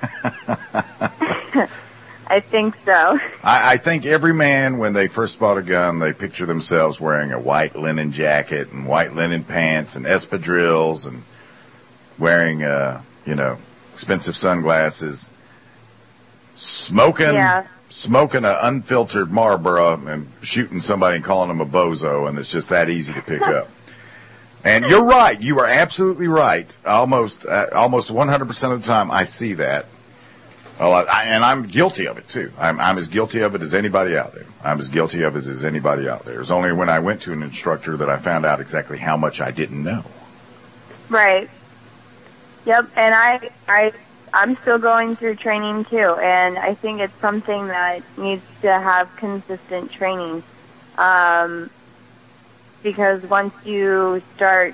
I think so. I, I think every man, when they first bought a gun, they picture themselves wearing a white linen jacket and white linen pants and espadrilles and wearing, uh, you know, expensive sunglasses, smoking, yeah. smoking an unfiltered Marlboro and shooting somebody and calling them a bozo, and it's just that easy to pick up. And you're right. You are absolutely right. Almost, uh, almost one hundred percent of the time, I see that. Well, I, and I'm guilty of it too. I'm, I'm as guilty of it as anybody out there. I'm as guilty of it as anybody out there. It's only when I went to an instructor that I found out exactly how much I didn't know. Right. Yep. And I, I, I'm still going through training too, and I think it's something that needs to have consistent training. Um, because once you start,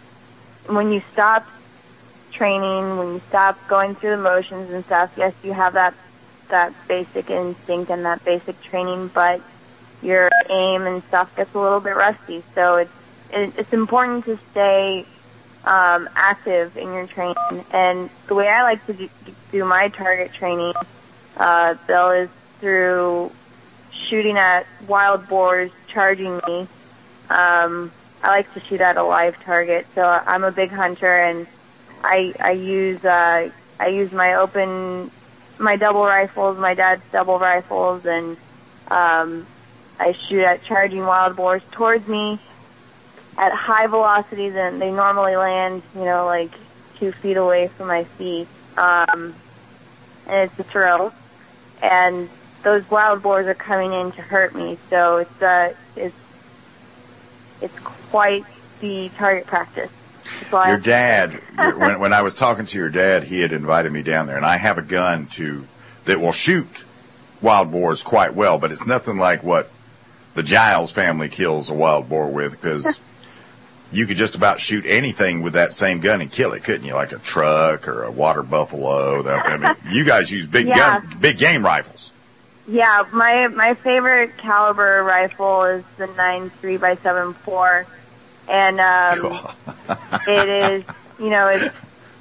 when you stop training, when you stop going through the motions and stuff, yes, you have that that basic instinct and that basic training, but your aim and stuff gets a little bit rusty. So it's it, it's important to stay um, active in your training. And the way I like to do, do my target training, uh, Bill, is through shooting at wild boars charging me. Um, I like to shoot at a live target, so I'm a big hunter, and I I use uh, I use my open my double rifles, my dad's double rifles, and um, I shoot at charging wild boars towards me at high velocities, and they normally land, you know, like two feet away from my feet, um, and it's a thrill. And those wild boars are coming in to hurt me, so it's uh, it's it's quite the target practice. Your dad, your, when, when I was talking to your dad, he had invited me down there, and I have a gun to that will shoot wild boars quite well, but it's nothing like what the Giles family kills a wild boar with, because you could just about shoot anything with that same gun and kill it, couldn't you? Like a truck or a water buffalo. That, I mean, you guys use big Yeah. gun, big game rifles. Yeah, my my favorite caliber rifle is the nine three by seven four, and um, it is, you know, it's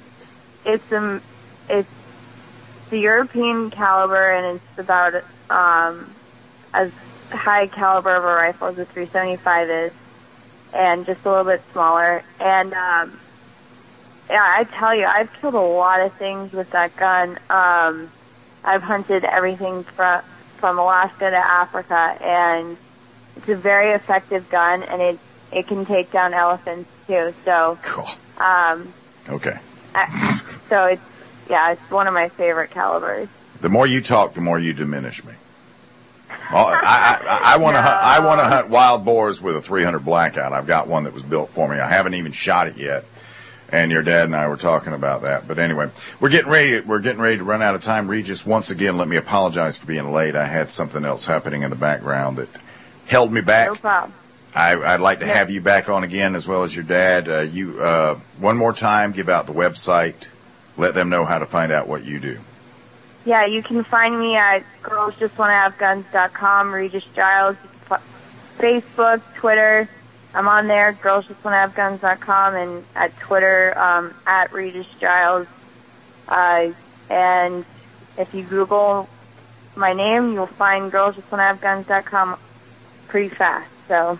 it's um it's the European caliber, and it's about um as high caliber of a rifle as the three seventy-five is, and just a little bit smaller. And um, yeah, I tell you, I've killed a lot of things with that gun. Um, I've hunted everything from from Alaska to Africa, and it's a very effective gun, and it it can take down elephants too. So, cool. um, Okay. I, so it's yeah, it's one of my favorite calibers. The more you talk, the more you diminish me. Well, I, I, I want to. No. I want to hunt wild boars with a three hundred Blackout. I've got one that was built for me. I haven't even shot it yet. And your dad and I were talking about that. But anyway, we're getting ready. We're getting ready to run out of time. Regis, once again, let me apologize for being late. I had something else happening in the background that held me back. No problem. I, I'd like to have you back on again, as well as your dad. Uh, you uh, one more time, give out the website. Let them know how to find out what you do. Yeah, you can find me at girls just wanna have guns dot com, Regis Giles, Facebook, Twitter. I'm on there, girls just wanna have guns dot com, and at Twitter, um, at Regis Giles. Uh, and if you Google my name, you'll find girls just wanna have guns dot com pretty fast. So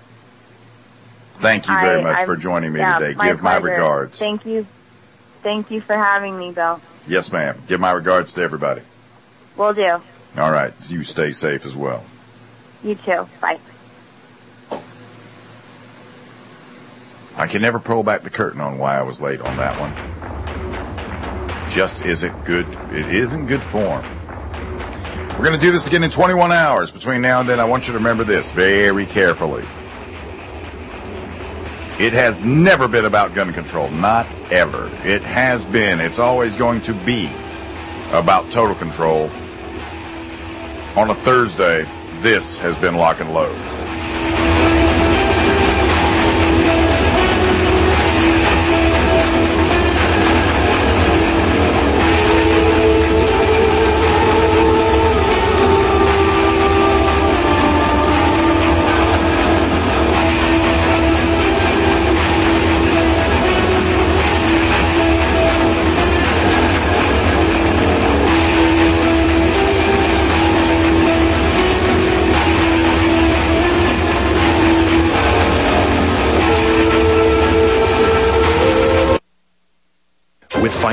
Thank you very I, much I'm, for joining me yeah, today. My Give my pleasure. regards. Thank you. Thank you for having me, Bill. Yes, ma'am. Give my regards to everybody. Will do. All right. You stay safe as well. You too. Bye. I can never pull back the curtain on why I was late on that one. Just isn't good. It isn't good form. We're going to do this again in twenty-one hours. Between now and then, I want you to remember this very carefully. It has never been about gun control. Not ever. It has been. It's always going to be about total control. On a Thursday, this has been Lock and Load.